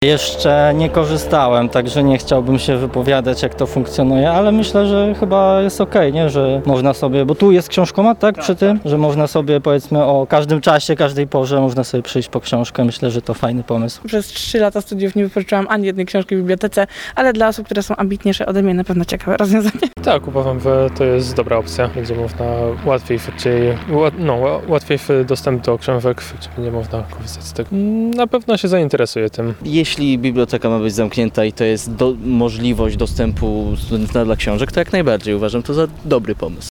Jeszcze nie korzystałem, także nie chciałbym się wypowiadać, jak to funkcjonuje, ale myślę, że chyba jest okej, nie? Że można sobie, bo tu jest książkomat, tak? Przy tym, że można sobie, powiedzmy, o każdym czasie, każdej porze można sobie przyjść po książkę. Myślę, że to fajny pomysł. Przez 3 lata studiów nie wypożyczyłam ani jednej książki w bibliotece, ale dla osób, które są ambitniejsze ode mnie, na pewno ciekawe rozwiązanie. Tak, uważam, że to jest dobra opcja. Będzie można łatwiej dostęp do książek, czy będzie można korzystać z tego. Na pewno się zainteresuje tym. Jeśli biblioteka ma być zamknięta i to jest możliwość dostępu studenta dla książek, to jak najbardziej uważam to za dobry pomysł.